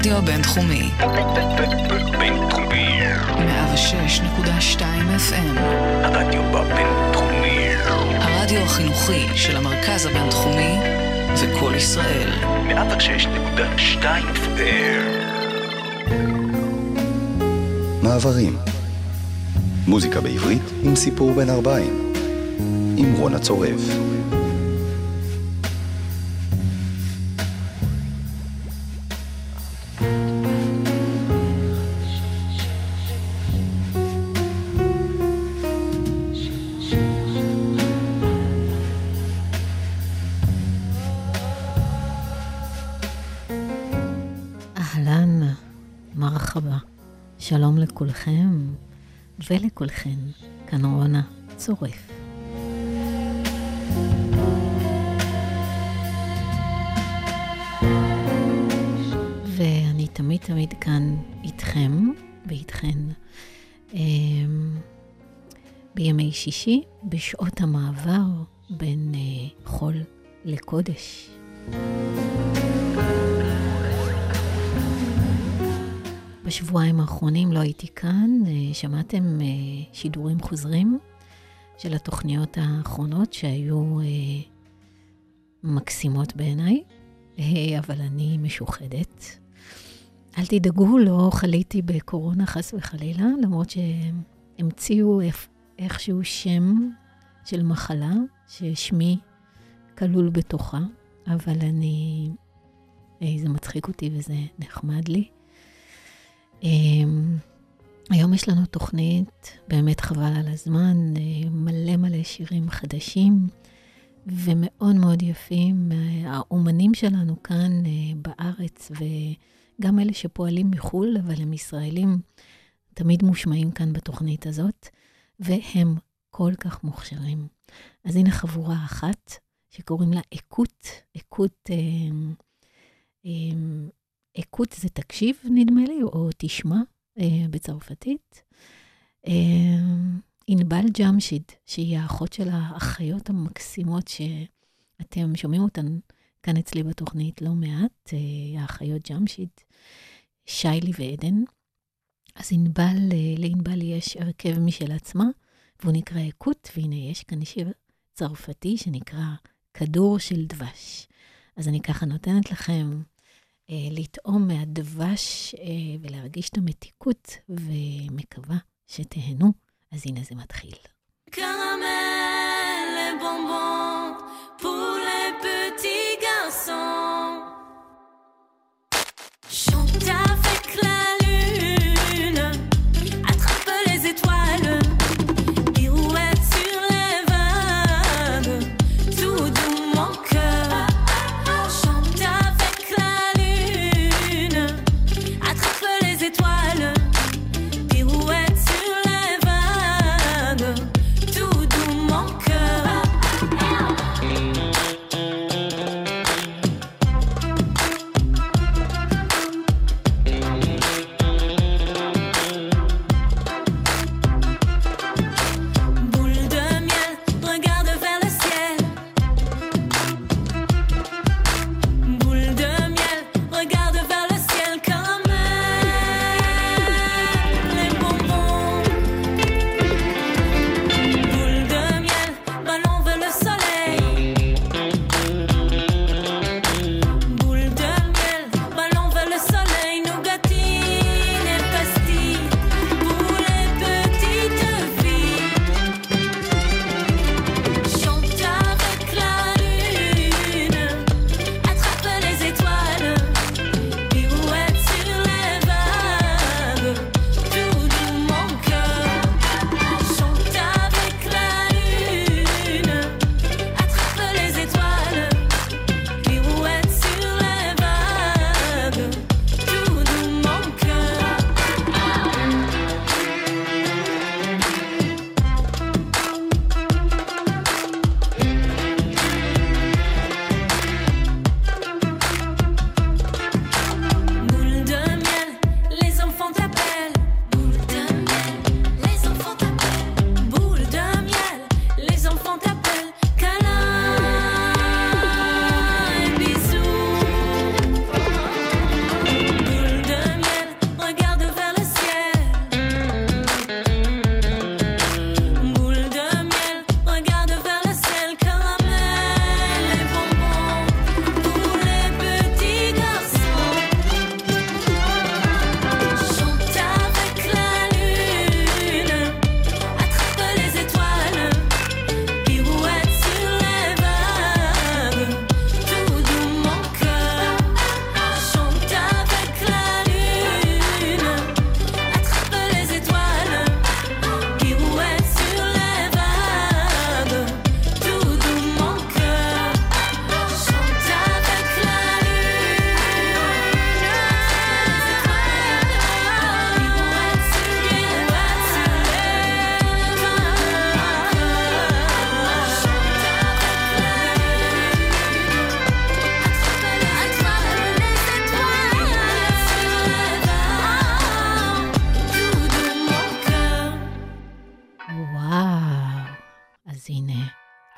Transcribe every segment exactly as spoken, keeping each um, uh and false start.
הרדיו הבינתחומי. בינתחומי. מאה ושש נקודה שתיים אף אם. הרדיו הבינתחומי. הרדיו החינוכי של המרכז הבינתחומי וכל ישראל. מאה ושש נקודה שתיים אף אם. מעברים. מוזיקה בעברית עם סיפור בן ארבעים. עם רונה צורף. אהלן, מרחבה. שלום לכולכם ולכולכן, כאן רונה צורף. ואני תמיד תמיד כאן איתכם ואיתכן בימי שישי, בשעות המעבר בין חול לקודש. בשבועיים האחרונים לא הייתי כאן, שמעתם שידורים חוזרים של התוכניות האחרונות שהיו מקסימות בעיניי, אבל אני משוחדת. אל תדאגו, לא חליתי בקורונה חס וחלילה, למרות שהמציאו איכשהו שם של מחלה ששמי כלול בתוכה, אבל אני, זה מצחיק אותי וזה נחמד לי. היום יש לנו תוכנית, באמת חבל על הזמן, מלא מלא שירים חדשים ומאוד מאוד יפים. האומנים שלנו כאן בארץ וגם אלה שפועלים מחול, אבל הם ישראלים, תמיד מושמעים כאן בתוכנית הזאת, והם כל כך מוכשרים. אז הנה חבורה אחת שקוראים לה אקוט, אקוט... אקוט זה תקשיב, נדמה לי, או תשמע אה, בצרפתית. אה, אינבל ג'משיד, שהיא האחות של האחיות המקסימות שאתם שומעים אותן כאן אצלי בתוכנית לא מעט, אה, האחיות ג'משיד, שיילי ועדן. אז אינבל, אה, לאינבל יש הרכב משל עצמה, והוא נקרא אקוט, והנה יש כאן שיר צרפתי שנקרא כדור של דבש. אז אני ככה נותנת לכם לטעום מהדבש ולהרגיש את המתיקות, ומקווה שתהנו. אז הנה זה מתחיל. Caramel et bonbons pour les petits garçons. Chante avec la lune, attrape les étoiles, pirouette sur les vagues, tout doux mon cœur. Chante avec la lune, attrape les étoiles, pirouette sur les vagues, tout doux mon cœur.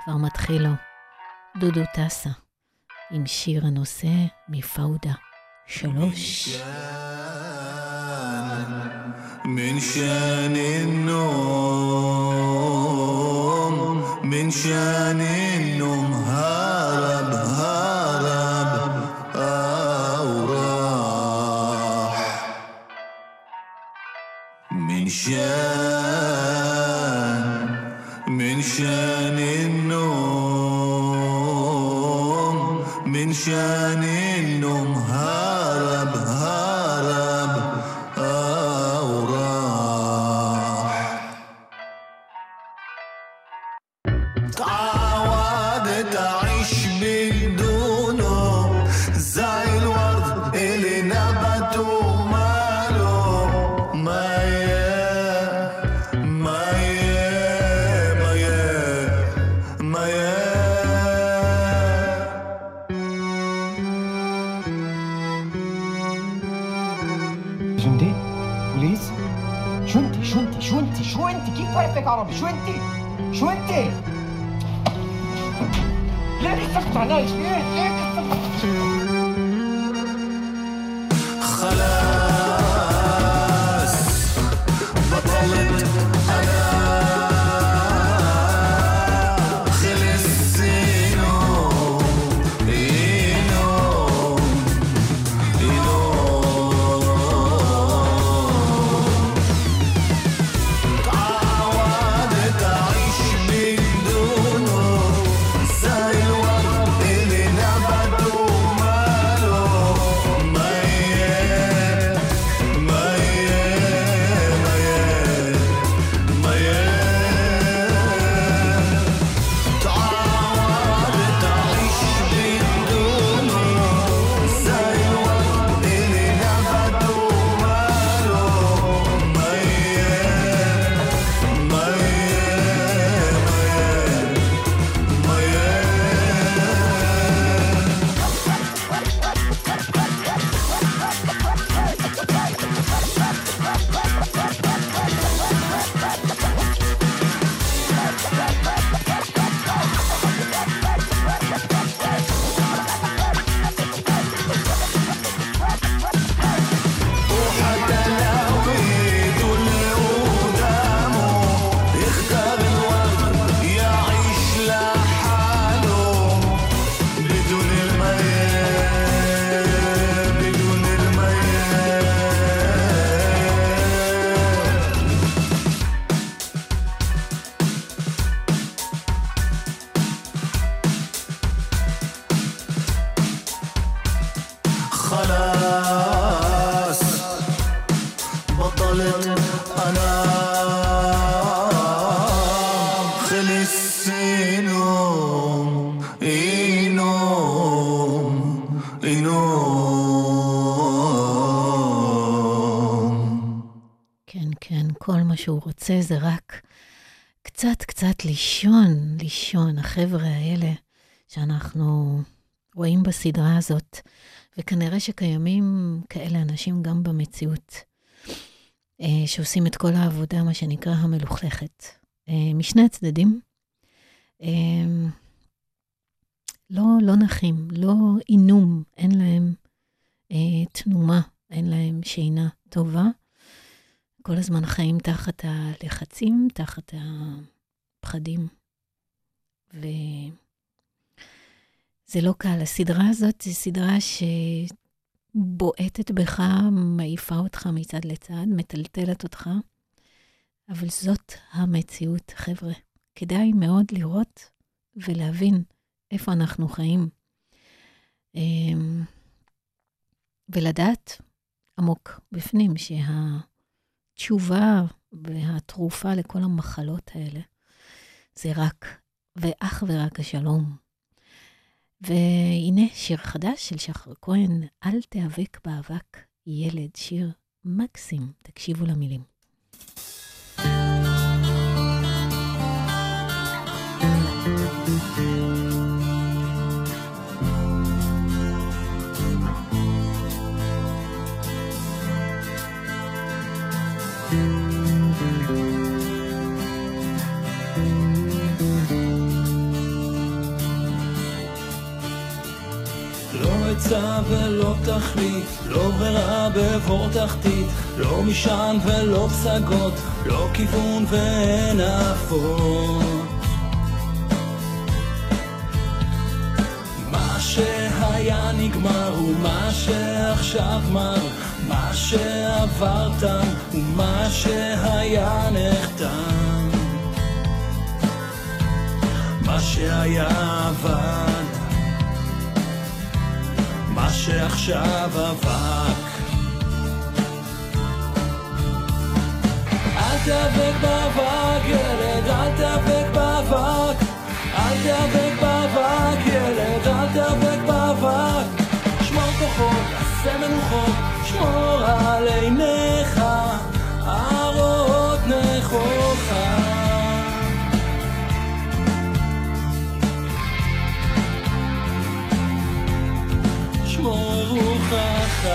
כבר מתחיל לו. דודו טסה, עם שיר הנושא מפאודה. שלוש. من شان النوم من شان النوم هرب هرب أو راح من شان من شان النوم من شان النوم هرب هرب أو راح تعودت أعيش بدونه زي الورد اللي نبته ماله ما ما ما ما جندي بوليس شو انت شو انت شو انت شو انت كيف عرفتك عربي شو انت شو انت ليه كسرت علي ليه ليه كسرت خلاص بطلت أنا خلص زينو إينو إينو تعودت أعيش بدونه زي الورد اللي نبته ماله ميت ميت ميت ميت تعودت أعيش بدونه زي الورد اللي نبته ماله ميت وحتى لو ايده اللي قدامه يختار الورد يعيش لحاله بدون المياه بدون المياه خلاص بطلت أنا خلص نوم ينوم ينوم כן, כן, כל מה שהוא רוצה זה רק קצת קצת לישון, לישון. החבר'ה האלה שאנחנו רואים בסדרה הזאת, וכנראה שקיימים כאלה אנשים גם במציאות, אה, שעושים את כל העבודה, מה שנקרא המלוכלכת. אה, משני הצדדים, אה, לא, לא נחים, לא עינום, אין להם אה, תנומה, אין להם שינה טובה. כל הזמן חיים תחת הלחצים, תחת הפחדים. וזה לא קל. הסדרה הזאת זו סדרה שבועטת בך, מעיפה אותך מצד לצד, מטלטלת אותך. אבל זאת המציאות, חבר'ה. כדאי מאוד לראות ולהבין איפה אנחנו חיים. ולדעת עמוק בפנים שהתשובה והתרופה לכל המחלות האלה זה רק ואך ורק השלום. והנה שיר חדש של שחר כהן, אל תיאבק באבק ילד, שיר מקסים, תקשיבו למילים. לא עצה ולא תכלית, לא ברירה בבור תחתית, לא משען ולא פסגות, לא כיוון ואין אפות. מה שהיה נגמר ומה שעכשיו מר, מה שעברת ומה שהיה נחתם, מה שהיה עבד, מה שעכשיו אבק. אל תאבק באבק ילד, אל תאבק באבק, אל תאבק באבק ילד, אל תאבק באבק. שמור כוחות, עשה מנוחות, שמור על עיניך, הרואות נכוחה. שמור רוחך.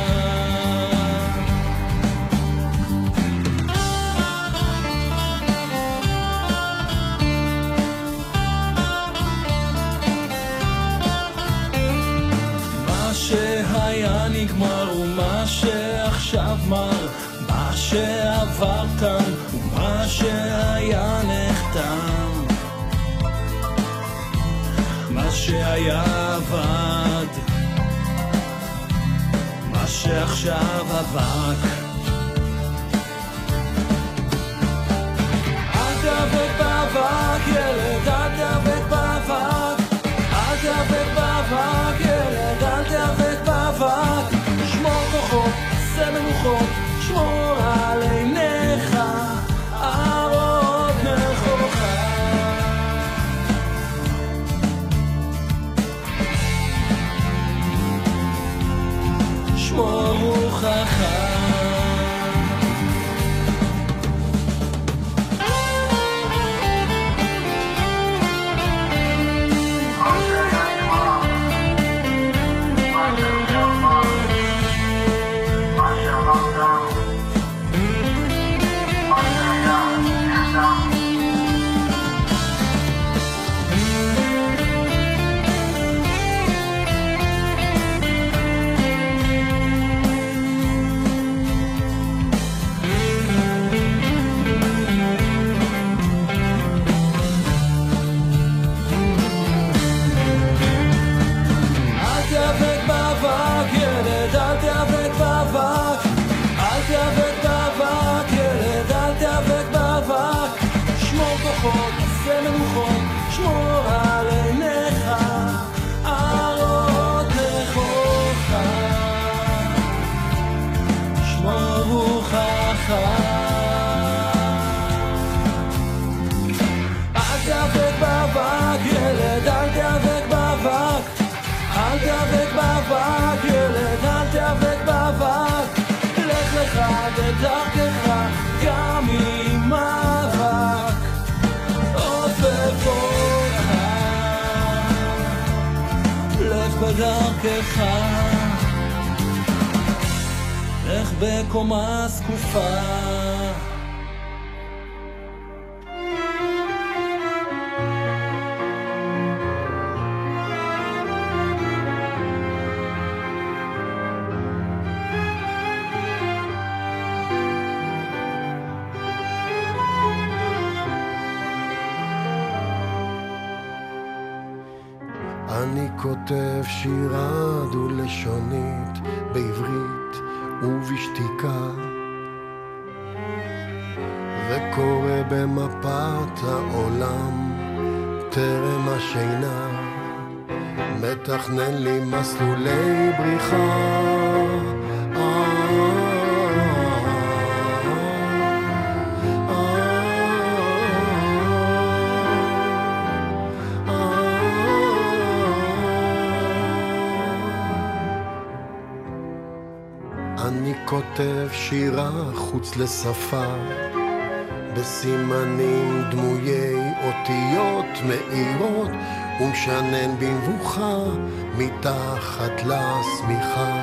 מה שהיה נגמר ומה שעכשיו מר, מה שעברת ומה שהיה נחתם, מה שהיה עבד, מה שעכשיו אבק. אל תאבק באבק ילד, אל תאבק באבק, אל תאבק באבק ילד, אל תאבק באבק. שמור כוחות, עשה מנוחות, שמור על עיניך, הרואות נכוחה. שמור רוחך. עשה מנוחות, שמור על עיניך, הרואות נכוחה. שמור רוחך. אל תאבק באבק ילד, אל תאבק באבק, אל תאבק באבק ילד, אל תאבק באבק. לך לך בדרכך גם עם מאבק, בבורך, לך בדרכך, לך בקומה זקופה. אני כותב שירה דו-לשונית בעברית ובשתיקה, וקורא במפת העולם טרם השינה, מתכנן לי מסלולי בריחה. אני כותב שירה חוץ לשפה, בסימנים דמויי אותיות מאירות, ומשנן במבוכה מתחת לשמיכה.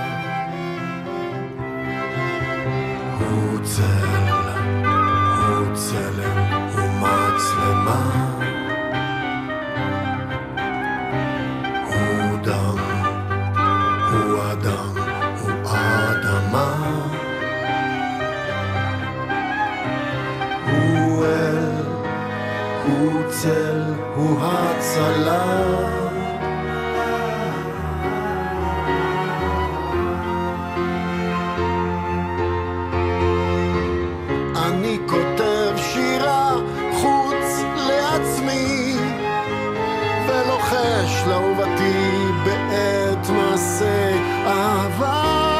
הוא צל, הוא צלם ומצלמה, הוא דם צל הוא הצלה. אני כותב שירה חוץ לעצמי ולוחש לאהובתי בעת מעשה אהבה.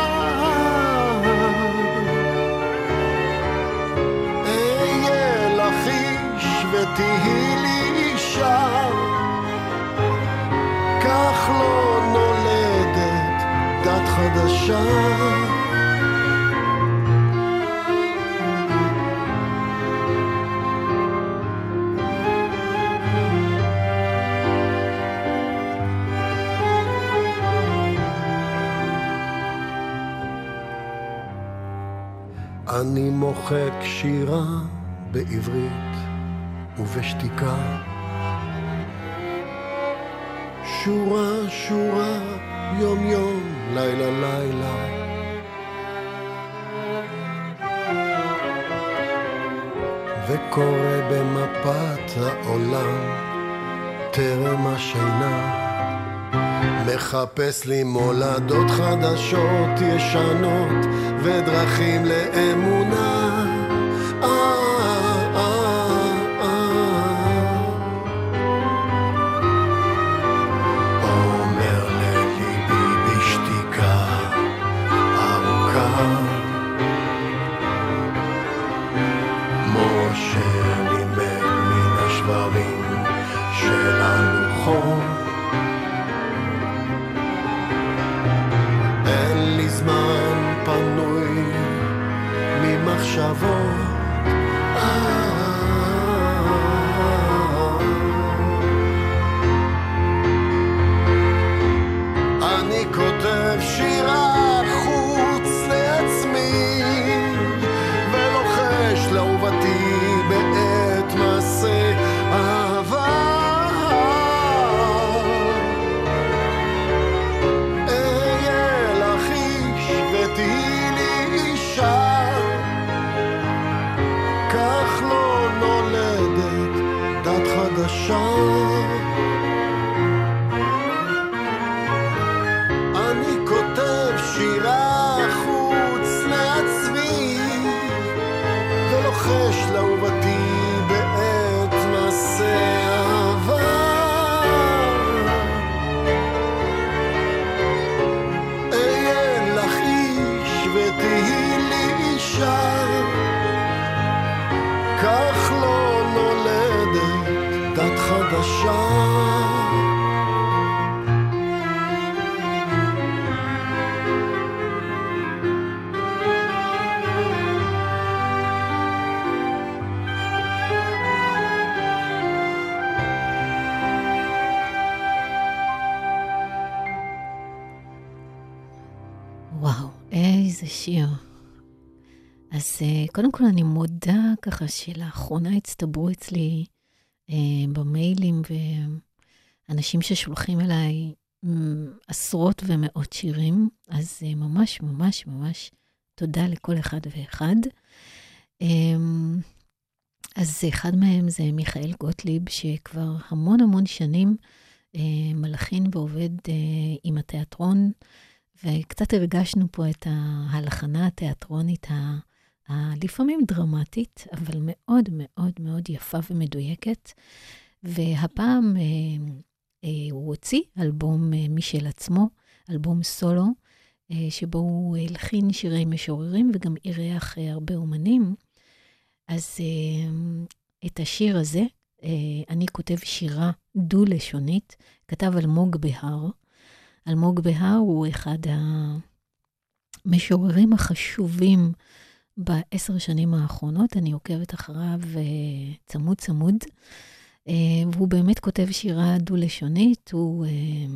אהיה לך איש ותהי לי אישה, כך לא נולדת דת חדשה. אני מוחק שירה בעברית ובשתיקה, שורה שורה, יום יום, לילה לילה. וקורא במפת העולם טרם השינה, מחפש לי מולדות חדשות ישנות ודרכים לאמונה. אומר לליבי בשתיקה ארוכה, משה לימד מן השברים של הלוחות. אין לי זמן פנוי ממחשבות, אני כותב שירה חוץ לעצמי ולוחש לאהובתי בעת מעשה אהבה. תהי לי אישה, כך לא נולדת דת חדשה. אני כותב שירה חוץ לעצמי ולוחש לאהובתי בעת מעשה אהבה. ותהי לי אישה, כך לא נולדת דת חדשה. וואו, איזה שיר. אז קודם כל אני מודה ככה שלאחרונה הצטברו אצלי אה, במיילים ואנשים ששולחים אליי עשרות ומאות שירים, אז אה, ממש ממש ממש תודה לכל אחד ואחד. אה, אז אחד מהם זה מיכאל גוטליב, שכבר המון המון שנים אה, מלחין ועובד אה, עם התיאטרון, וקצת הרגשנו פה את ההלחנה התיאטרונית, ה- ה- לפעמים דרמטית, אבל מאוד מאוד מאוד יפה ומדויקת. והפעם אה, אה, הוא הוציא אלבום אה, משל עצמו, אלבום סולו, אה, שבו הוא הלחין שירי משוררים וגם אירח אה, הרבה אומנים. אז אה, את השיר הזה, אה, אני כותב שירה דו-לשונית, כתב אלמוג בהר. אלמוג בהר הוא אחד המשוררים החשובים בעשר שנים האחרונות, אני עוקבת אחריו צמוד צמוד, והוא באמת כותב שירה דו-לשונית, הוא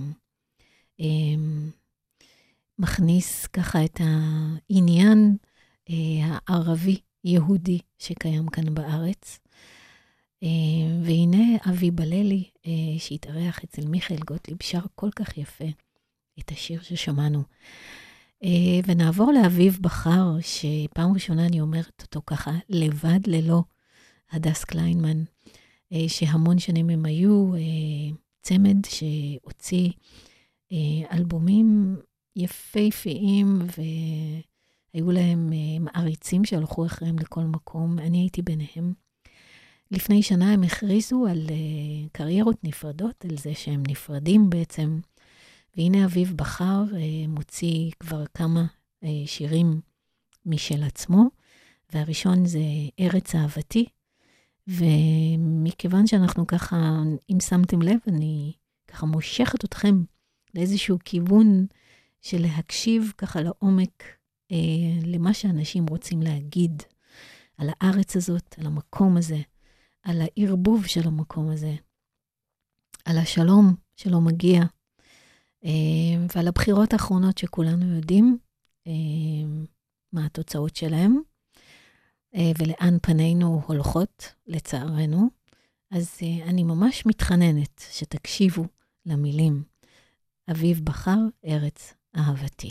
מכניס ככה את העניין הערבי-יהודי שקיים כאן בארץ, והנה אבי בללי שהתארח אצל מיכאל גוטליב שר כל כך יפה את השיר ששמענו. ונעבור לאביב בחר, שפעם ראשונה אני אומרת אותו ככה, לבד ללא, הדס קליינמן. שהמון שנים הם היו צמד שהוציא אלבומים יפהפיים, והיו להם מעריצים שהלכו אחריהם לכל מקום. אני הייתי ביניהם. לפני שנה הם הכריזו על קריירות נפרדות, על זה שהם נפרדים בעצם, והנה אביב בחר מוציא כבר כמה שירים משל עצמו, והראשון זה ארץ אהבתי, ומכיוון שאנחנו ככה, אם שמתם לב, אני ככה מושכת אתכם לאיזשהו כיוון של להקשיב ככה לעומק אה, למה שאנשים רוצים להגיד על הארץ הזאת, על המקום הזה, על הערבוב של המקום הזה, על השלום שלא מגיע, אה, ועל הבחירות האחרונות שכולנו יודעים אה, מה התוצאות שלהם, אה, ולאן פנינו הולכות לצערנו. אז אה, אני ממש מתחננת שתקשיבו למילים. אביב בחר, ארץ אהבתי.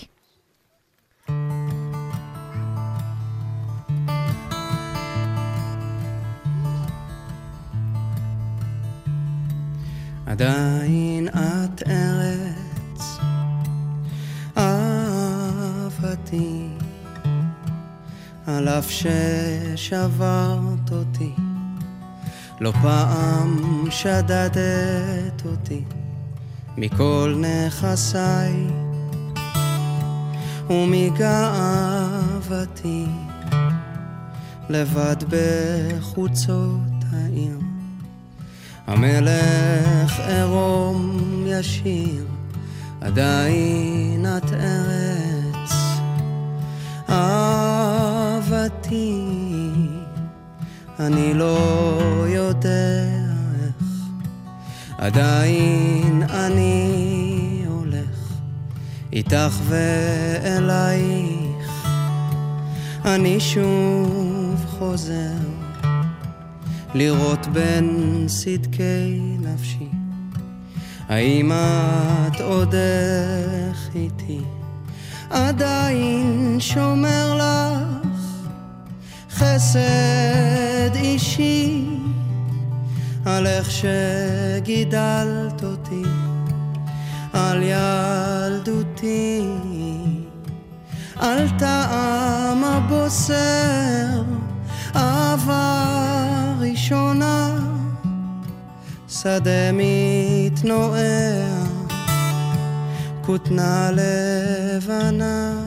עדיין את ארץ אהבתי, על אף ששברת אותי, לא פעם שדדת אותי מכל נכסיי ומגאוותי, לבד בחוצות העיר המלך עירום ישיר. עדיין את ארץ אהבתי, אני לא יודע איך, עדיין אני הולך איתך ואלייך, אני שוב חוזר לראות בין סדקי נפשי, האם את עוד איך איתי, עדיין שומר לך חסד אישי, על איך שגידלת אותי, על ילדותי, על טעם הבוסר, אהבה ראשונה, שדה מתנועע, כותנה לבנה.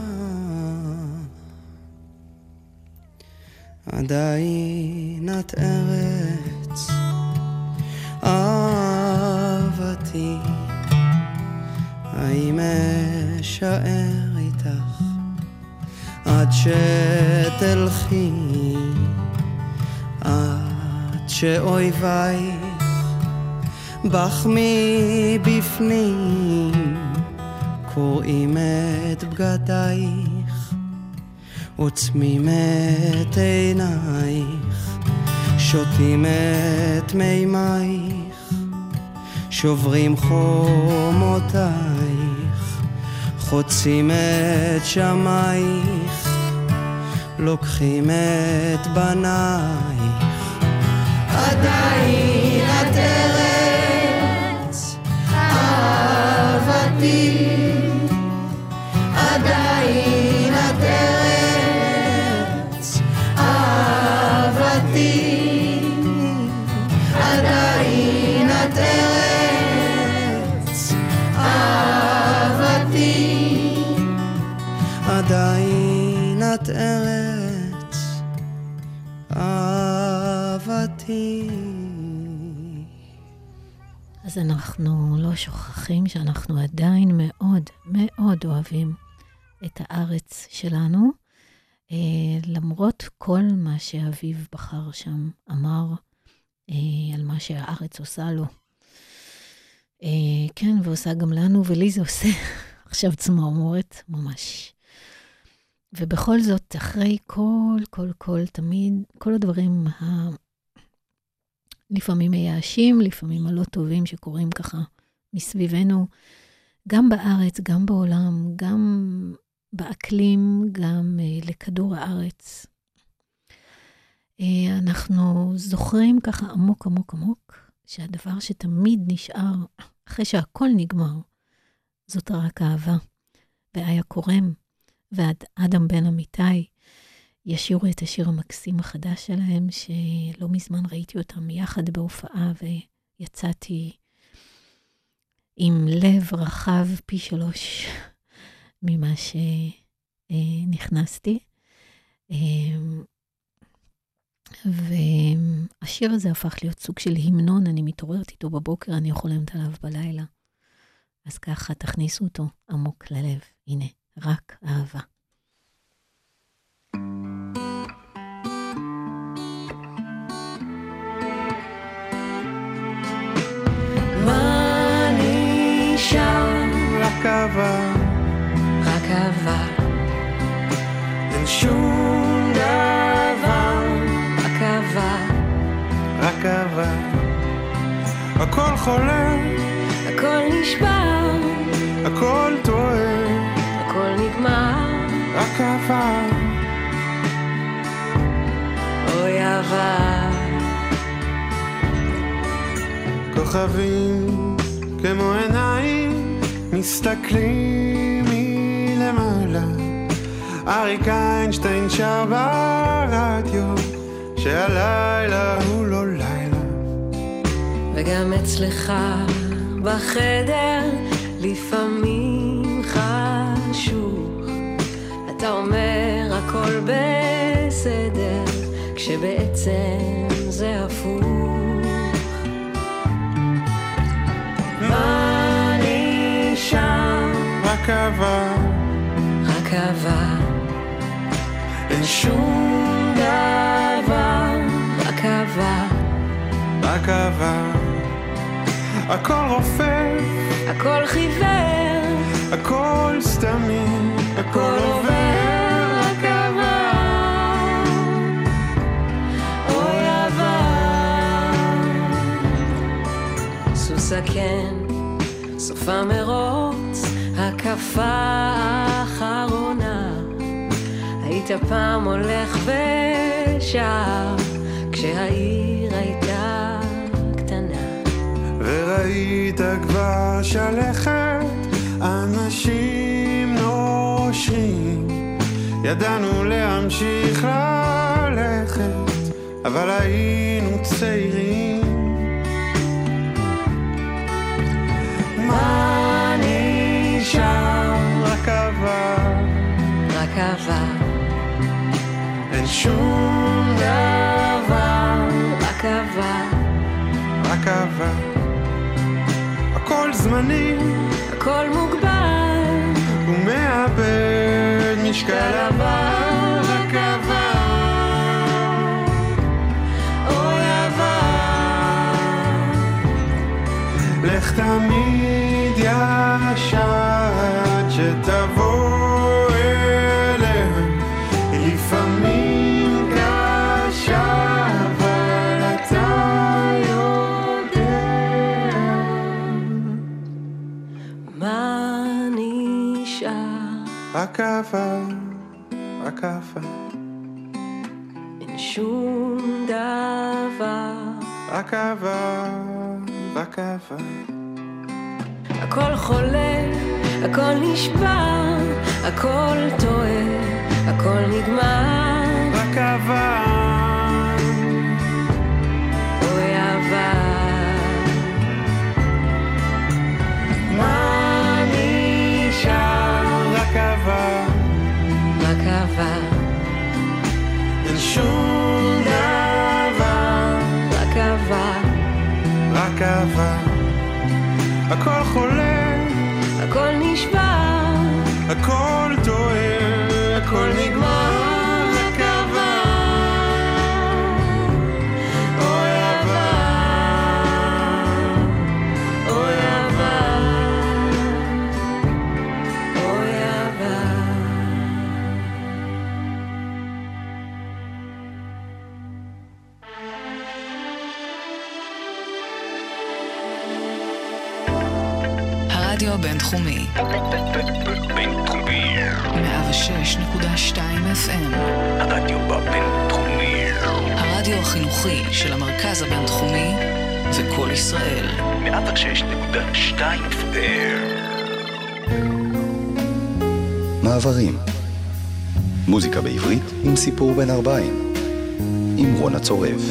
עדיין את ארץ אהבתי, האם אשאר איתך עד שתלכי, עד שאויבייך בך מבפנים קוראים את בגדייך, עוצמים את עינייך, שותים את מימייך, שוברים חומותייך, חוצים את שמייך, לוקחים את בנייך. עדיין את ארץ אהבתי, עדיין את ארץ אהבתי, עדיין את ארץ אהבתי, עדיין את ארץ אהבתי. אז אנחנו לא שוכחים שאנחנו עדיין מאוד מאוד אוהבים את הארץ שלנו, אה, למרות כל מה שאביב בחר שם אמר אה, על מה שהארץ עושה לו. אה, כן, ועושה גם לנו, ולי זה עושה עכשיו צמרמורת ממש. ובכל זאת, אחרי כל, כל, כל, תמיד, כל הדברים ה... לפעמים מייאשים, לפעמים הלא טובים שקורים ככה מסביבנו, גם בארץ, גם בעולם, גם באקלים, גם uh, לכדור הארץ. Uh, אנחנו זוכרים ככה עמוק עמוק עמוק, שהדבר שתמיד נשאר אחרי שהכל נגמר, זאת רק אהבה. ואיה קורם ואדם בן אמיתי ישירו את השיר המקסים החדש שלהם, שלא מזמן ראיתי אותם יחד בהופעה, ויצאתי עם לב רחב פי שלוש ממה שנכנסתי. והשיר הזה הפך להיות סוג של המנון, אני מתעוררת איתו בבוקר, אני חולמת עליו בלילה. אז ככה תכניסו אותו עמוק ללב. הנה, רק אהבה. מה נשאר? רק אהבה, רק אהבה. אין שום דבר, רק אהבה, רק אהבה. הכל חולה, הכל נשבר, הכל טועה, הכל נגמר, רק אהבה. אוי אהבה. כוכבים כמו עיניים מסתכלים מלמעלה. אריק איינשטיין שר ברדיו שהלילה הוא לא לילה. וגם אצלך בחדר לפעמים חשוך, אתה אומר הכל בסדר כשבעצם זה הפוך. מה נשאר? רק אהבה, רק אהבה. אין שום דבר, רק אהבה, רק אהבה. הכל רופף, הכל חיוור, הכל סתמי, הכל עובר, רק אהבה. אוי אהבה. סוס הקן, סוף המרוץ, הקפה האחרונה. היית פעם הולך ושר כשהעיר הייתה קטנה, וראית כבר שלכת אנשים נושרים. ידענו להמשיך ללכת אבל היינו צעירים. מה נשאר? רק אהבה, רק אהבה. אין שום דבר, רק אהבה, רק אהבה. הכל זמני, הכל מוגבל, ומאבד משקל עבר, רק אהבה. אוי אהבה. לך תמיד ישר עד שתבוא אליה, לפעמים קשה אבל אתה יודע. מה נשאר? רק אהבה, רק אהבה. אין שום דבר, רק אהבה, רק אהבה. הכל חולה, הכל נשבר, הכל טועה, הכל נגמר, רק אהבה. אוי אהבה. מה נשאר? רק אהבה, רק אהבה. אין שום דבר, רק אהבה, רק אהבה. הכל חולה, הכל נשבר, הכל טועה, הכל נגמר, רק אהבה. אוי אהבה, אוי אהבה, אוי אהבה. הרדיו הבינתחומי בינתחומי מאה ושש נקודה שתיים אף אם. הרדיו הבינתחומי. הרדיו הרדיו החינוכי של המרכז הבינתחומי וכל ישראל. מאה ושש נקודה שתיים אף אם. מעברים. מוזיקה בעברית עם סיפור בן ארבעים. עם רון הצורף.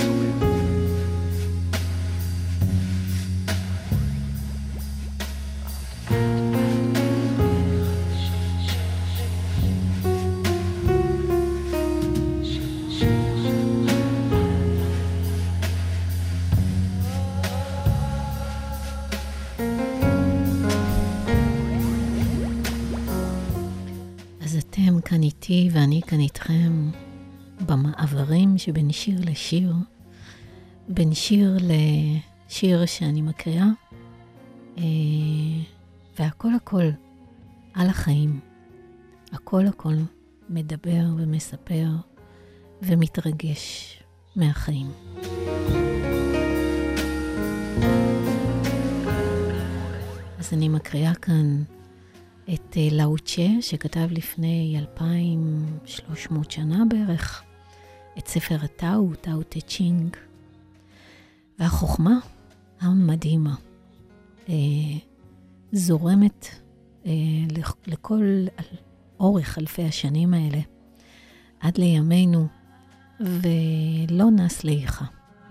כאן איתי ואני כאן איתכם במעברים שבין שיר לשיר, בין שיר לשיר שאני מקריאה, והכל הכל על החיים. הכל הכל מדבר ומספר ומתרגש מהחיים. אז אני מקריאה כאן את לאו צ'ה, שכתב לפני אלפיים ושלוש מאות שנה בערך, את ספר הטאו, טאו טה צ'ינג. והחוכמה המדהימה אה, זורמת אה, לכל אורך אלפי השנים האלה, עד לימינו, ולא נס ליחה.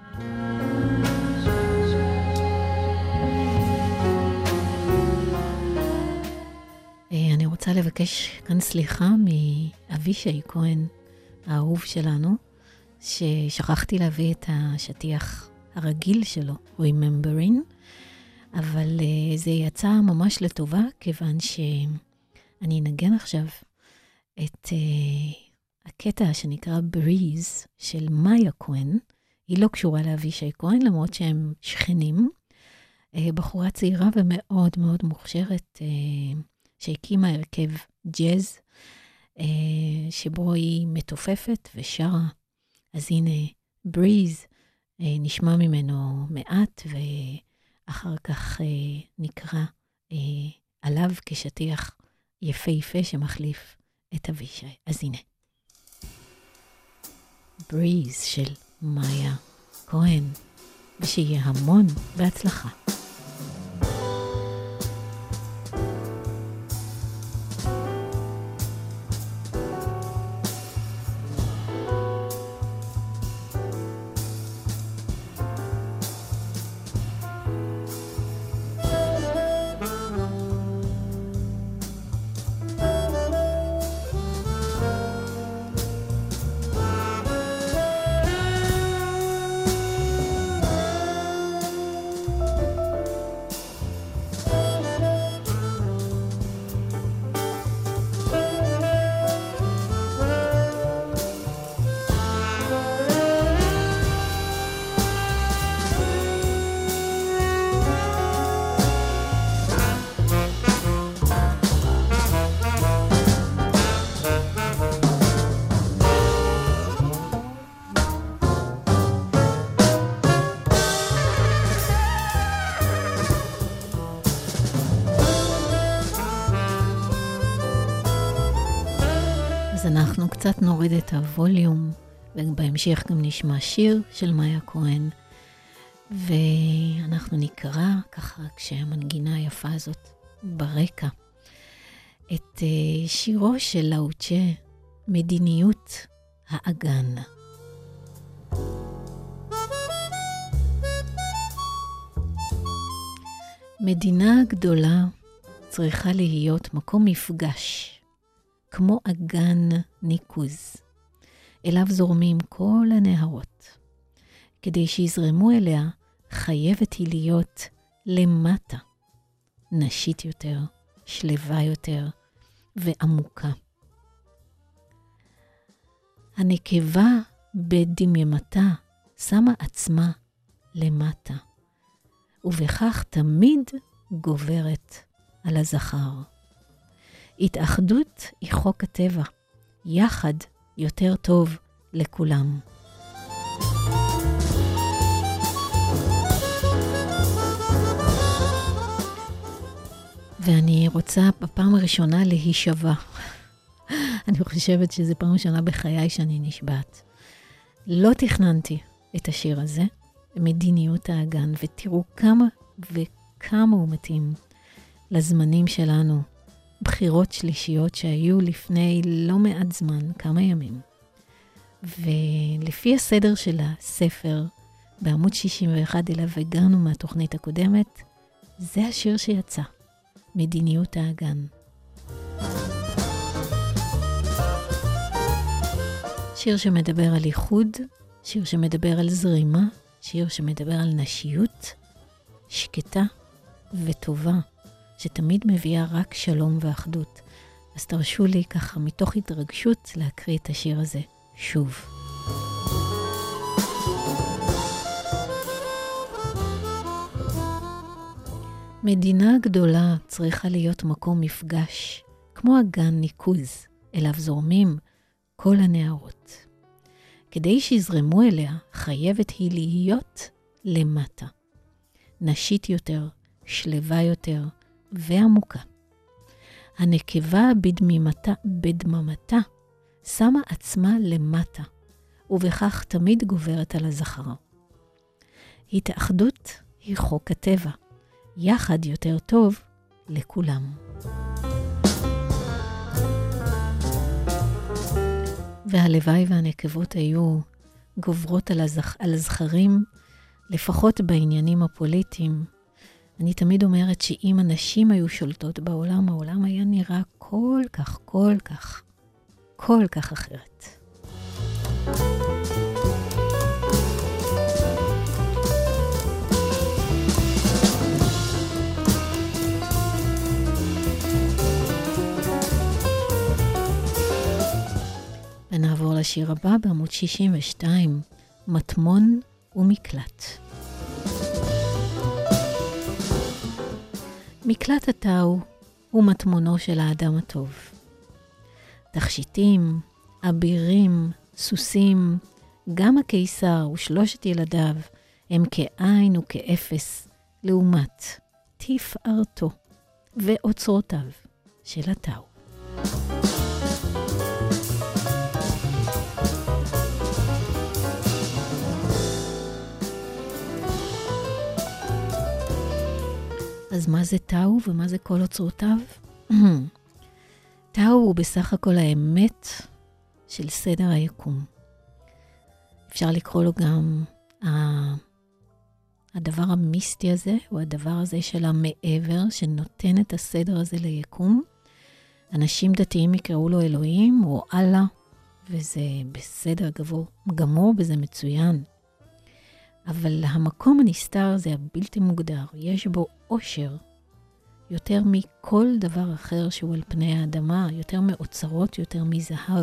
אני רוצה לבקש כאן סליחה מאבישי כהן, האהוב שלנו, ששכחתי להביא את השטיח הרגיל שלו, Remembering, אבל uh, זה יצא ממש לטובה, כיוון שאני אנגן עכשיו את uh, הקטע שנקרא Breeze של מאיה כהן. היא לא קשורה לאבישי כהן, למרות שהם שכנים. Uh, בחורה צעירה ומאוד מאוד מוכשרת, uh, שהקימה הרכב ג'אז, שבו היא מתופפת ושרה. אז הנה, בריז, נשמע ממנו מעט, ואחר כך נקרא עליו כשטיח יפה-יפה שמחליף את אבישי. אז הנה. בריז של מאיה כהן, ושיהיה המון בהצלחה. אנחנו קצת נוריד את הווליום, ובהמשך גם נשמע שיר של מאיה כהן, ואנחנו נקרא ככה כשהמנגינה היפה הזאת ברקע את שירו של לאו צ'ה, מדיניות האגן. מדינה גדולה צריכה להיות מקום מפגש, כמו אגן ניקוז, אליו זורמים כל הנהרות. כדי שיזרמו אליה, חייבת היא להיות למטה, נשית יותר, שלווה יותר ועמוקה. הנקבה בדמיימתה שמה עצמה למטה, ובכך תמיד גוברת על הזכר. התאחדות היא חוק הטבע, יחד יותר טוב לכולם. ואני רוצה בפעם הראשונה להישבע. אני חושבת שזו פעם ראשונה בחיי שאני נשבעת. לא תכננתי את השיר הזה, מדיניות האגן, ותראו כמה וכמה הוא מתאים לזמנים שלנו, בחירות שלישיות שהיו לפני לא מעט זמן, כמה ימים. ולפי הסדר של הספר, בעמוד שישים ואחת אליו הגענו מהתוכנית הקודמת, זה השיר שיצא, מדיניות האגן. שיר שמדבר על ייחוד, שיר שמדבר על זרימה, שיר שמדבר על נשיות, שקטה וטובה, שתמיד מביאה רק שלום ואחדות. אז תרשו לי ככה מתוך התרגשות להקריא את השיר הזה שוב. מדינה גדולה צריכה להיות מקום מפגש, כמו אגן ניקוז, אליו זורמים כל הנערות. כדי שיזרמו אליה, חייבת היא להיות למטה. נשית יותר, שלווה יותר ועמוקה. הנקבה בדמימתה, בדממתה שמה עצמה למטה, ובכך תמיד גוברת על הזכר. התאחדות היא חוק הטבע, יחד יותר טוב לכולם. והלוואי והנקבות היו גוברות על, הזכ... על הזכרים, לפחות בעניינים הפוליטיים. אני תמיד אומרת שאם הנשים היו שולטות בעולם, העולם היה נראה כל כך, כל כך, כל כך אחרת. ונעבור לשיר הבא בעמוד שישים ושתיים, מטמון ומקלט. מקלט התאו הוא מטמונו של האדם הטוב. תכשיטים, אבירים, סוסים, גם הקיסר ושלושת ילדיו הם כאין וכאפס לעומת תפארתו ואוצרותיו של התאו. אז מה זה תאו ומה זה כל אוצרותיו? תאו הוא בסך הכל האמת של סדר היקום. אפשר לקרוא לו גם הדבר המיסטי הזה, או הדבר הזה של המעבר, שנותן את הסדר הזה ליקום. אנשים דתיים יקראו לו אלוהים או אללה, וזה בסדר גבור, גמור וזה מצוין. אבל המקום הנסתר זה הבלתי מוגדר, יש בו אושר, יותר מכל דבר אחר שהוא על פני האדמה, יותר מאוצרות, יותר מזהב.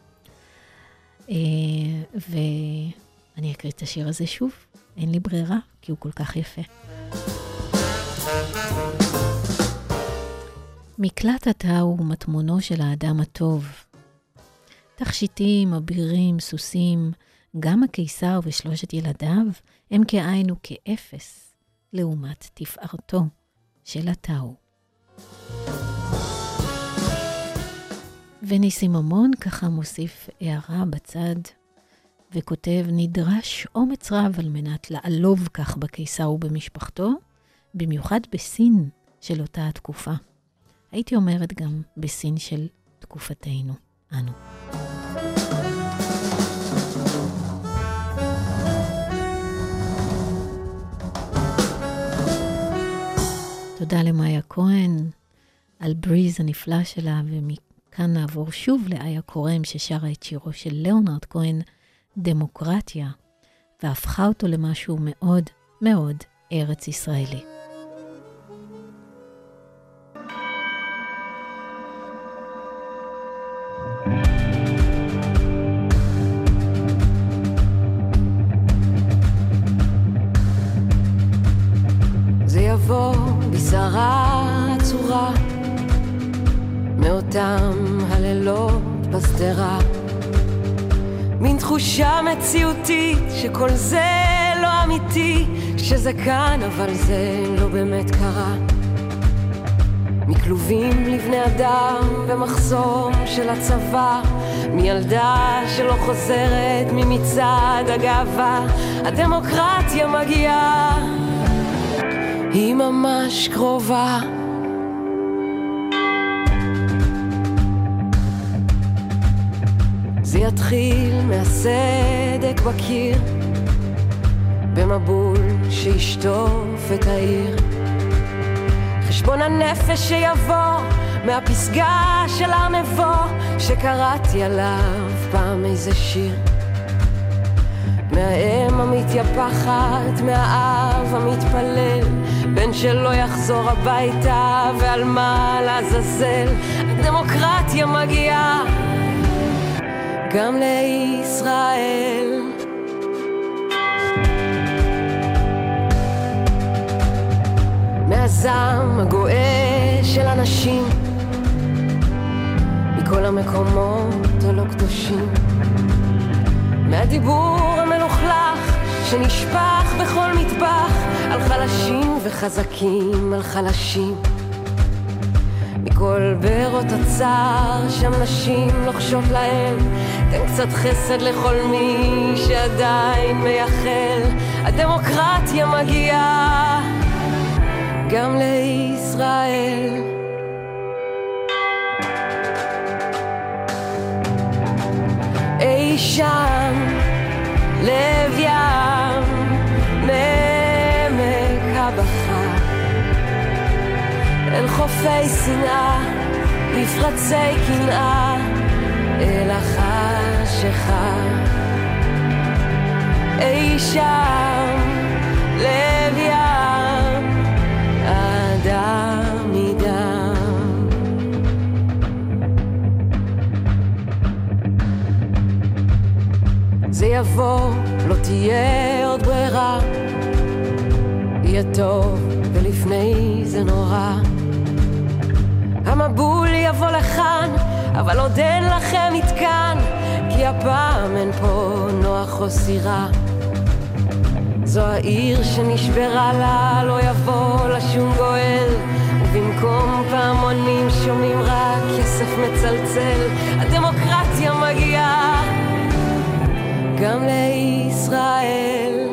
ואני אקריא את השיר הזה שוב, אין לי ברירה, כי הוא כל כך יפה. מקלט התאו הוא מטמונו של האדם הטוב. תכשיטים, אבירים, סוסים, גם הקיסר ושלושת ילדיו הם כאין וכאפס, לעומת תפארתו של התאו. וניסים ממון ככה מוסיף הערה בצד, וכותב, נדרש אומץ רב על מנת לעלוב כך בקיסר ובמשפחתו, במיוחד בסין של אותה התקופה. הייתי אומרת גם בסין של תקופתנו, אנו. תודה למאיה כהן על בריז הנפלא שלה, ומכאן נעבור שוב לאיה קורם ששרה את שירו של ליאונרד כהן, דמוקרטיה, והפכה אותו למשהו מאוד מאוד ארץ ישראלי. זה יבוא בשרה צורה מאותם הלילות בסדרה, מין תחושה מציאותית שכל זה לא אמיתי, שזה כאן אבל זה לא באמת קרה. מכלובים לבני אדם במחסום של הצבא, מילדה שלא חוזרת ממצעד הגאווה. הדמוקרטיה מגיעה, היא ממש קרובה. זה יתחיל מהסדק בקיר, במבול שישטוף את העיר. חשבון הנפש שיבוא מהפסגה של ארנבו, שקראתי עליו פעם איזה שיר. מהאם המתייפחת, מהאב המתפלל, בן שלא יחזור הביתה ועל מה לעזאזל. הדמוקרטיה מגיעה גם לישראל. מהזעם הגואה של אנשים מכל המקומות הלא קדושים, מהדיבור המלוכלך שנשפך בכל מטבח על חלשים וחזקים על חלשים, מכל בארות הצער שם נשים לוחשות להם. תן קצת חסד לכל מי שעדיין מייחל. הדמוקרטיה מגיעה גם לישראל. אי שם לב ים מעמק הבחר, אל חופי שנאה, מפרצי קנאה, אל החשכה. אי שם לב ים אדם מדם. זה יבוא, לא תהיה עוד ברירה, יהיה טוב ולפני זה נורא. המבול יבוא לכאן, אבל עוד אין לכם מתקן, כי הפעם אין פה נוח או סירה. זו העיר שנשברה לה, לא יבוא לשום גואל, ובמקום פעמונים שומעים רק כסף מצלצל. הדמוקרטיה מגיעה גם לישראל.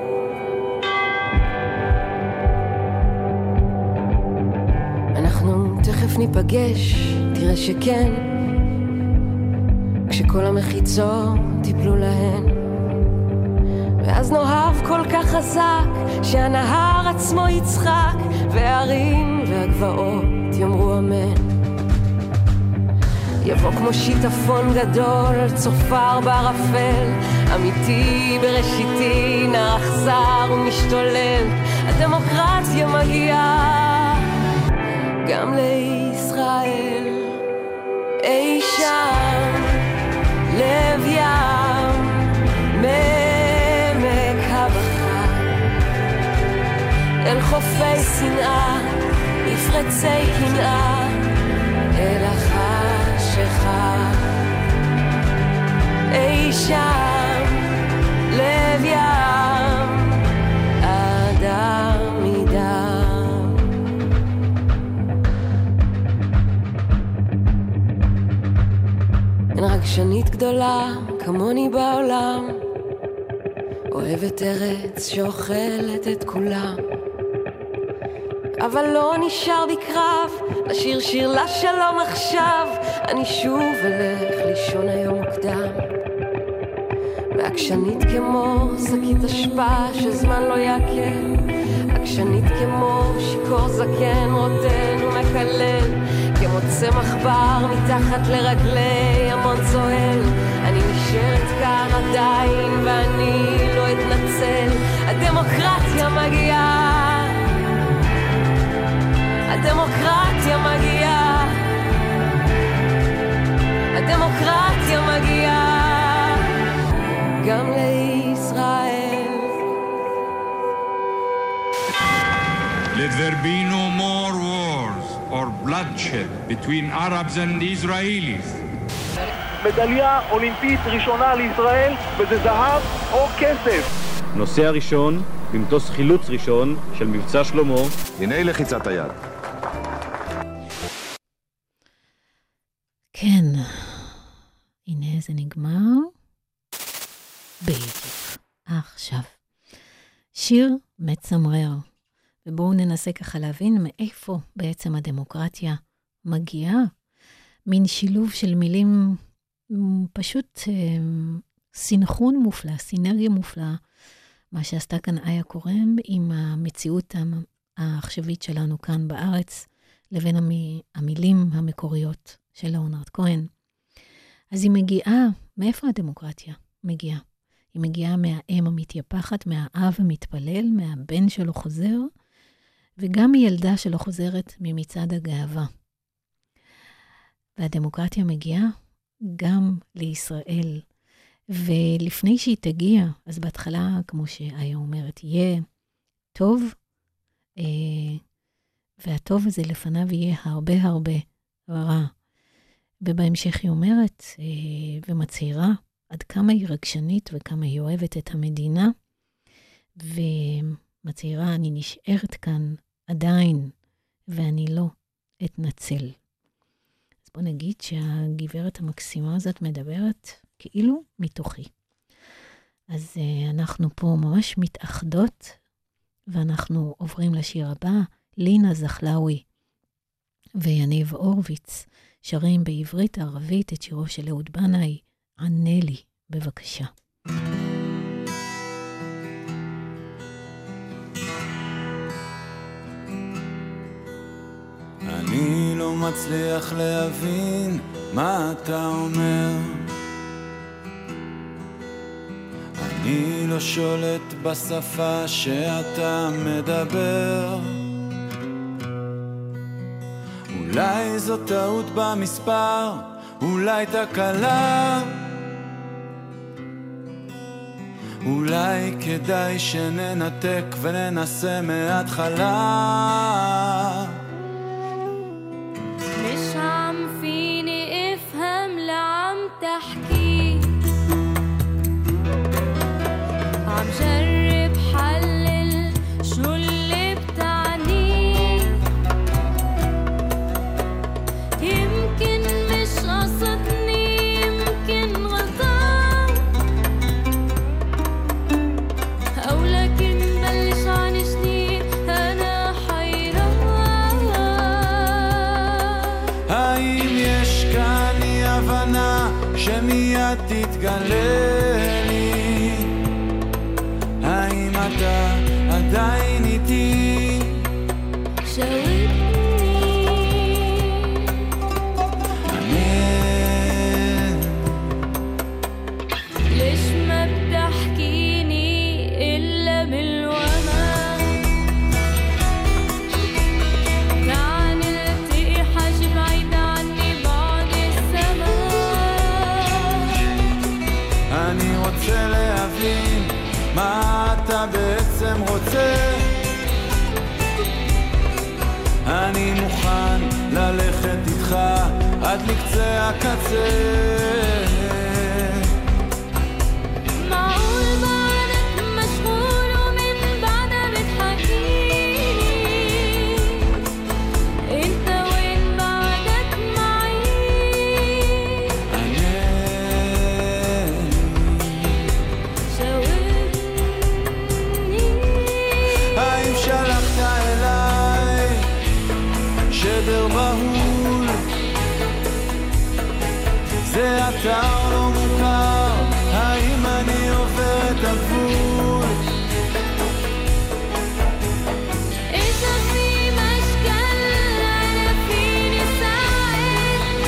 אנחנו תכף ניפגש, תראה שכן, כשכל המחיצות טיפלו להן, ואז נאהב כל כך חזק שהנהר עצמו יצחק, והערים והגבעות יאמרו אמן. יבוא כמו שיטפון גדול, צופר בערפל, אמיתי בראשיתי, נער אכזר ומשתולל. הדמוקרטיה מגיעה גם לישראל. אי שם לב ים מעמק הבחר, אל חופי שנאה, מפרצי קנאה, אל החשכה. אי שם לב ים אדם מדם. אין רגשנית גדולה כמוני בעולם, אוהבת ארץ שאוכלת את כולם, אבל לא נשאר בי קרב לשיר שיר לשלום עכשיו. אני שוב אלך לישון היום מוקדם, ועקשנית כמו שקית אשפה שזמן לא יקל, עקשנית כמו שיקור זקן רוטן ומקלל, כמו צמח בר מתחת לרגלי המון צוהל. אני נשארת כאן עדיין ואני לא אתנצל. הדמוקרטיה מגיעה, הדמוקרטיה מגיעה, הדמוקרטיה מגיעה גם לישראל. Let there be no more wars or bloodshed between Arabs and Israelis. מדליה אולימפית ראשונה לישראל, וזה זהב או כסף. נושא הראשון במטוס חילוץ ראשון של מבצע שלמה. הנה לחיצת היד. כן, הנה זה נגמר. בדיוק, עכשיו. שיר מצמרר, ובואו ננסה ככה להבין מאיפה בעצם הדמוקרטיה מגיעה. מין שילוב של מילים, פשוט אה, סינכרון מופלא, סינרגיה מופלאה, מה שעשתה כאן איה קורם עם המציאות העכשווית שלנו כאן בארץ, לבין המילים המקוריות של לאונרד כהן. אז היא מגיעה, מאיפה הדמוקרטיה מגיעה? היא מגיעה מהאם המתייפחת, מהאב המתפלל, מהבן שלו חוזר, וגם מילדה שלו חוזרת ממצעד הגאווה. והדמוקרטיה מגיעה גם לישראל. ולפני שהיא תגיע, אז בהתחלה, כמו שאיה אומרת, יהיה טוב, והטוב הזה לפניו יהיה הרבה הרבה רע. ובהמשך היא אומרת ומצהירה עד כמה היא רגשנית וכמה היא אוהבת את המדינה, ומצהירה, אני נשארת כאן עדיין, ואני לא אתנצל. אז בוא נגיד שהגברת המקסימה הזאת מדברת כאילו מתוכי. אז אנחנו פה ממש מתאחדות, ואנחנו עוברים לשיר הבא, לינה זחלאוי ויניב אורביץ, שרים בעברית ערבית את שירו של אהוד בנאי, ענה לי, בבקשה. אני לא מצליח להבין מה אתה אומר, אני לא שולט בשפה שאתה מדבר, אולי זו טעות במספר, אולי תקלה, אולי כדאי שננתק וננסה מההתחלה. مش عم فيني افهم لعم تحكي، عم جرب حلل شو اللي بتعنيه، يمكن مش قصدني يمكن غلطان، او لكن بلش عنشني انا حيران. האם יש כאן אי הבנה שמיד תתגלה לי? האם אתה עדיין איתי? جاوبني ليش ما بتحكيني إلا من الوهم؟ تعال نلتقي حاجة بعيدة عني بعد السماء. אני רוצה להבין מה אתה בעצם רוצה, אני מוכן ללכת איתך עד לקצה הקצה. معقول بعدك مشغول ومن بعدها بتحكيني؟ انت وين بعدك معي؟ جاوبني האם שלחת אליי שדר בהול? זה אתר לא מוכר, האם אני עובר את הגבול? إذا في مشكل أنا فيني ساعد،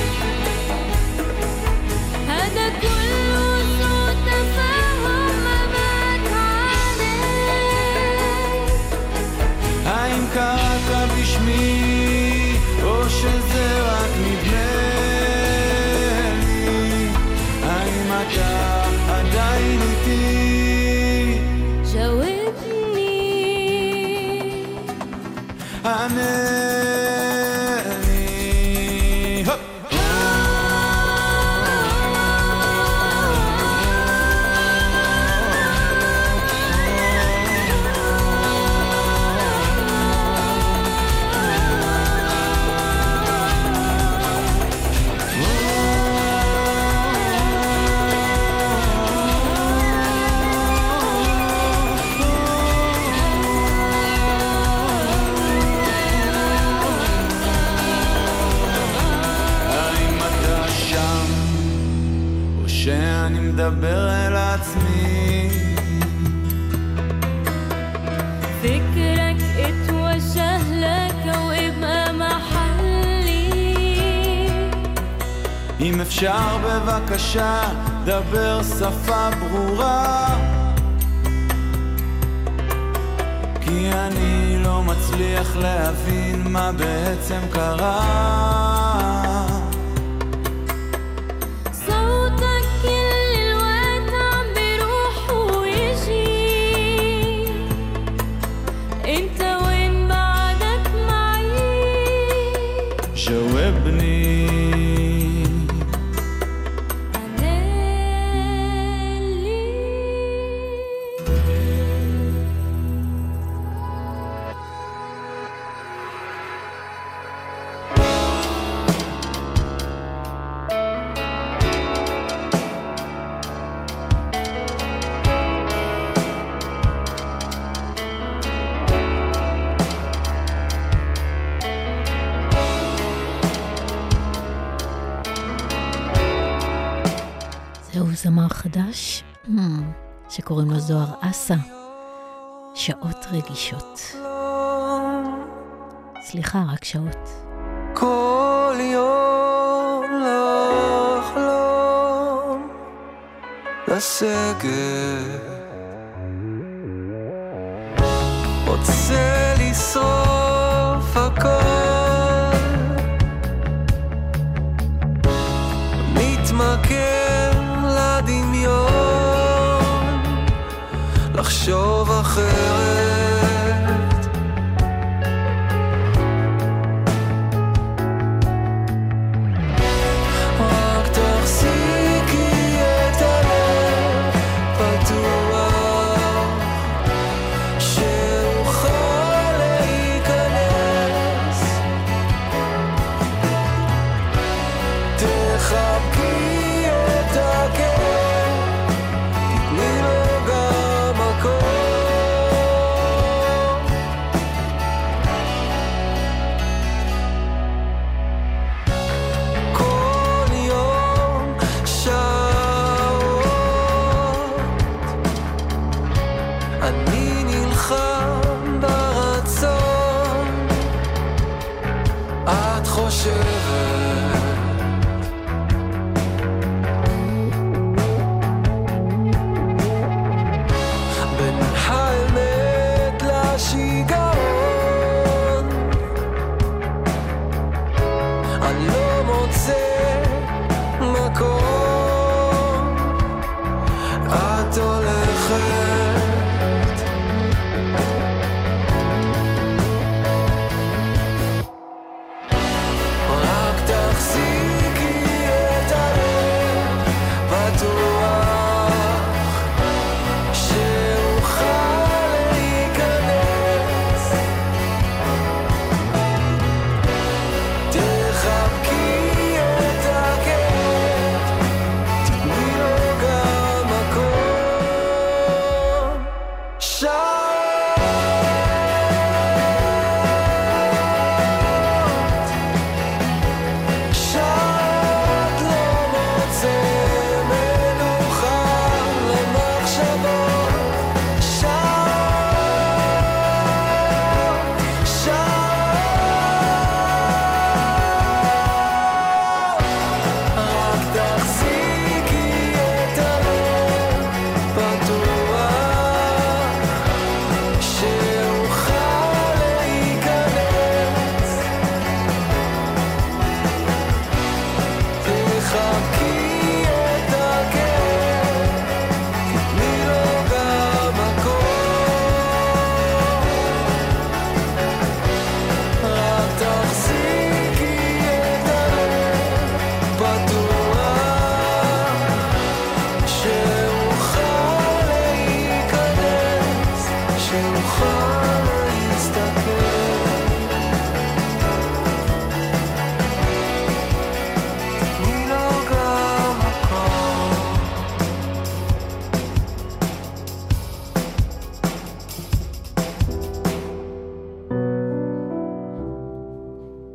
هذا كله سوء تفاهم ما بتعاند. האם קראת בשמי או שזה רק נדמה לי? שאני מדבר אל עצמי. فكرك اتوجه لك وابقى محلي. אם אפשר בבקשה דבר שפה ברורה, כי אני לא מצליח להבין מה בעצם קרה. זמר חדש שקוראים לו זוהר אסה, שעות רגישות. סליחה, רק שעות. כל יום לחלום לסגת, רוצה לשרוף הכל, מתמכר לדמיון, לחשוב אחרת, רק תחזיקי את הלב פתוח, שאוכל להיכנס, תחבקי את הכאב, תתני לו גם מקום. כל יום שעות אני נלחם ברצון, את חושבת בין האמת לשיגעון, אני לא מוצא מקום, את הולכת, רק תחזיקי את הלב פתוח, שאוכל להיכנס, תחבקי את הכאב, תתני לו גם מקום. שעות, שעות לא מוצא מנוחה למחשבות, שעות, שעות, רק תחזיקי את הלב פתוח, שאוכל להיכנס, תחבקי את הכאב, תתני לו גם מקום, רק תחזיקי את הלב פתוח, שאוכל להיכנס, שאוכל להסתכל, תתני לו גם מקום.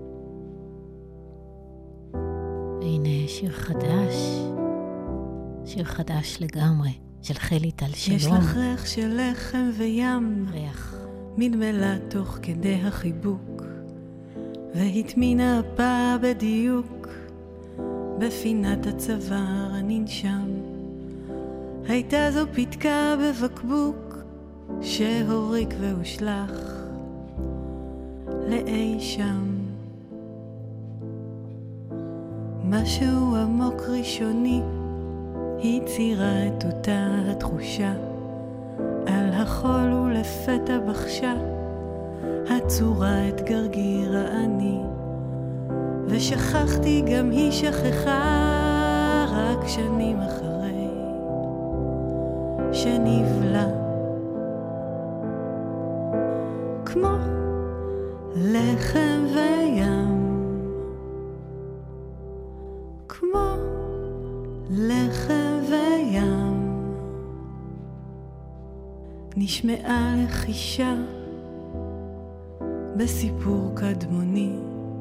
והנה שיר חדש שיר חדש לגמרי, של חלי טל שלום. יש לך ריח של לחם וים, ריח. מתמלא תוך כדי החיבוק, והתמינה אפה בדיוק, בפינת הצוואר הננשם. הייתה זו פתקה בבקבוק, שהוריק והושלך לאי שם. משהו עמוק ראשוני הצירה את אותה התחושה, על החול ולפתע בחשה הצורה את גרגיר העני, ושכחתי גם היא שכחה רק שנים אחרי שנבלה. כמו לחם וים, כמו לחם וים, נשמעה לחישה בסיפור קדמוני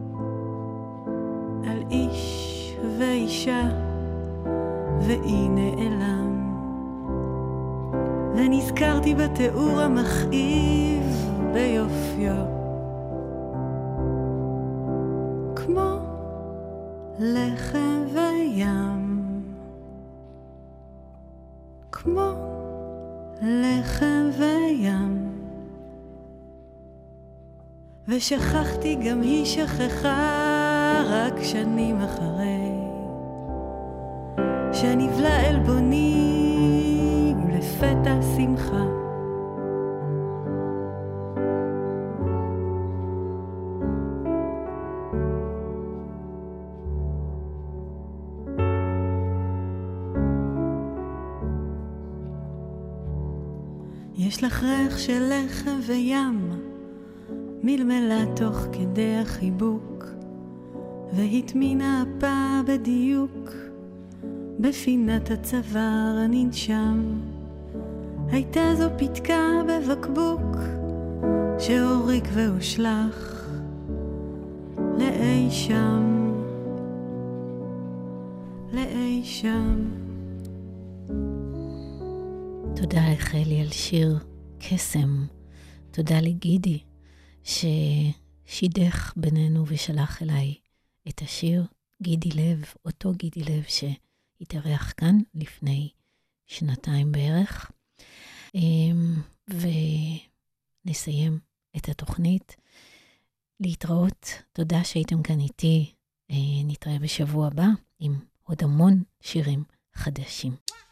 על איש ואישה, ואי נעלם, ונזכרתי בתיאור המכאיב ביופיו, כמו לחם וים, כמו לחם וים, ושכחתי גם היא שכחה רק שנים אחרי שנבלה אלבוני ולפתע שמחה. יש לך ריח של לחם וים, מלמלה תוך כדי החיבוק, והתמינה אפה בדיוק, בפינת הצוואר הננשם. הייתה זו פתקה בבקבוק, שהוריק והושלך לאי שם, לאי שם. תודה לחלי על שיר קסם. תודה לגידי ששידך בינינו ושלח אליי את השיר. גידי לב, אותו גידי לב שהתארח כאן לפני שנתיים בערך. ונסיים את התוכנית. להתראות. תודה שהייתם כאן איתי. נתראה בשבוע הבא עם עוד המון שירים חדשים.